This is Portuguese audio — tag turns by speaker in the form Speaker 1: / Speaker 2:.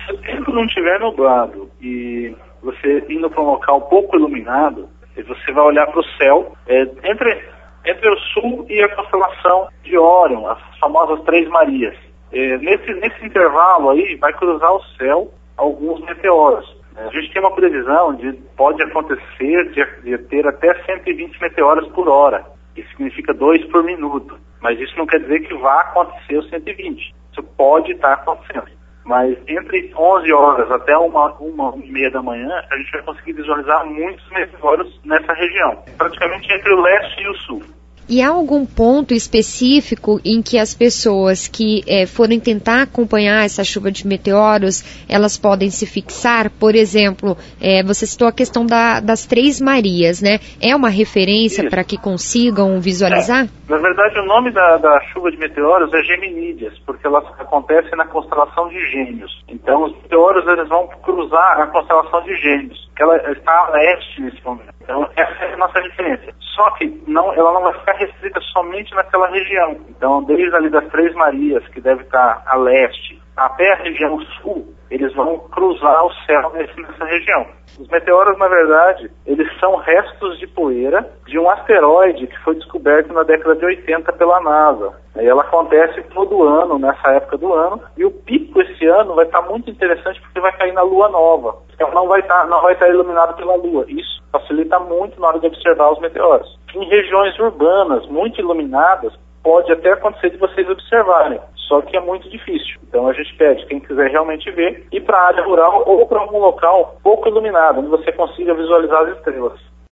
Speaker 1: Se o tempo não estiver nublado e você indo para um local pouco iluminado, você vai olhar para o céu, entre o Sul e a constelação de Órion, as famosas Três Marias. Nesse intervalo aí, vai cruzar o céu alguns meteoros. A gente tem uma previsão de pode acontecer de ter até 120 meteoros por hora. Isso significa 2 por minuto. Mas isso não quer dizer que vá acontecer os 120. Isso pode estar acontecendo. Mas entre 11 horas até uma e meia da manhã, a gente vai conseguir visualizar muitos meteoros nessa região. Praticamente entre o leste e o sul.
Speaker 2: E há algum ponto específico em que as pessoas que forem tentar acompanhar essa chuva de meteoros, elas podem se fixar? Por exemplo, você citou a questão das Três Marias, né? É uma referência para que consigam visualizar?
Speaker 1: Na verdade, o nome da chuva de meteoros é Geminídeas, porque elas acontecem na constelação de Gêmeos. Então, os meteoros eles vão cruzar a constelação de Gêmeos, que ela está a leste nesse momento. Então, essa é a nossa referência. Só que ela não vai ficar restrita somente naquela região. Então, desde ali das Três Marias, que deve estar a leste, até a região sul, eles vão cruzar o céu nessa região. Os meteoros, na verdade, eles são restos de poeira de um asteroide que foi descoberto na década de 80 pela NASA. E ela acontece todo ano, nessa época do ano, e o pico esse ano vai estar muito interessante porque vai cair na Lua Nova. Então não vai estar iluminado pela Lua. Isso facilita muito na hora de observar os meteoros. Em regiões urbanas muito iluminadas, pode até acontecer de vocês observarem, só que é muito difícil. Então a gente pede, quem quiser realmente ver, ir para a área rural ou para algum local pouco iluminado, onde você consiga visualizar as estrelas.